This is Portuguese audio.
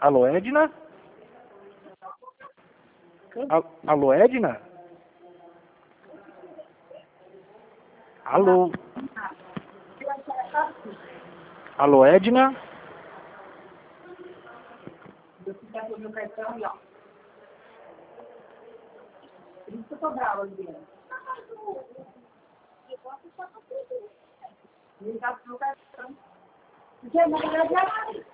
Alô, Edna? Alô, Edna? Alô? Alô, Edna? Eu ficar com o meu cartão e ó. Por isso que eu tô brava, Adriana. Ele tá com o meu cartão. Porque na verdade